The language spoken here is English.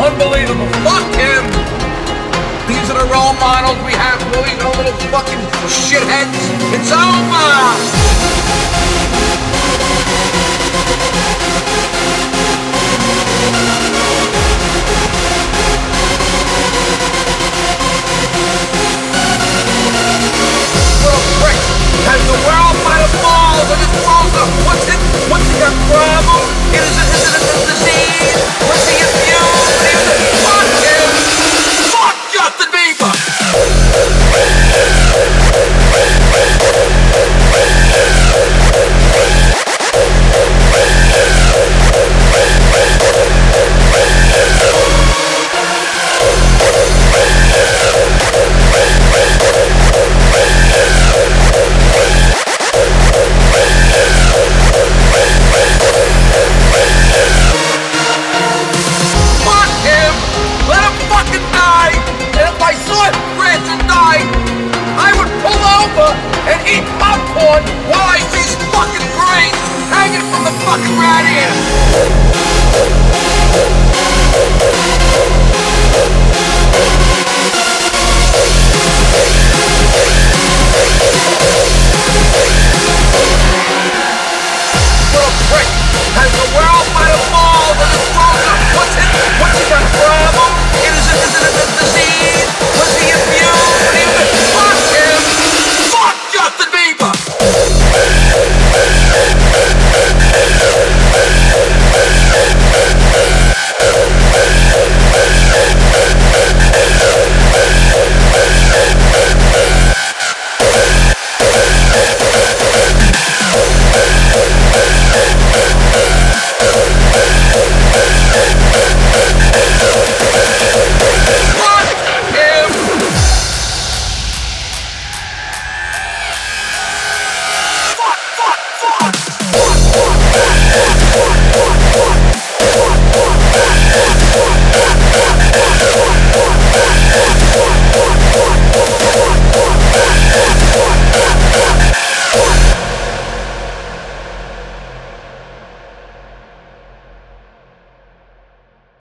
Unbelievable. Fuck him. These are the role models we have for you little fucking shitheads. It's over. Little prick has the world by the balls and his balls are, what's he got problem? Is it a disease? What's he abused? Fuck him! Fuck Justin Bieber! And eat popcorn while I see his fucking brains hanging from the fucking rat ear.